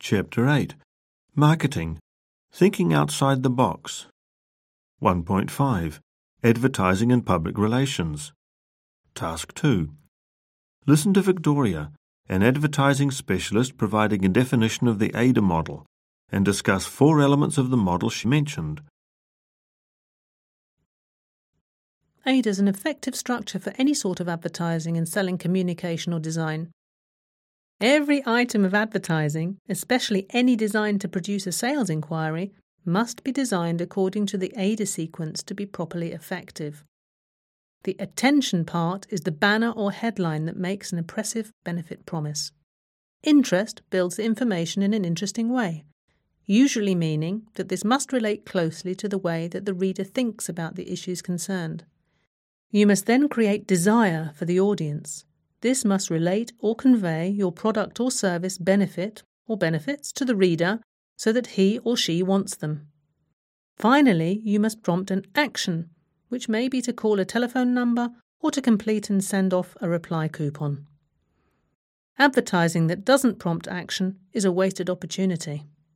Chapter 8. Marketing. Thinking outside the box. 1.5. Advertising and Public Relations. Task 2. Listen to Victoria, an advertising specialist, providing a definition of the AIDA model, and discuss 4 elements of the model she mentioned. AIDA is an effective structure for any sort of advertising and selling communication or design. Every item of advertising, especially any designed to produce a sales inquiry, must be designed according to the AIDA sequence to be properly effective. The attention part is the banner or headline that makes an impressive benefit promise. Interest builds the information in an interesting way, usually meaning that this must relate closely to the way that the reader thinks about the issues concerned. You must then create desire for the audience. This must relate or convey your product or service benefit or benefits to the reader so that he or she wants them. Finally, you must prompt an action, which may be to call a telephone number or to complete and send off a reply coupon. Advertising that doesn't prompt action is a wasted opportunity.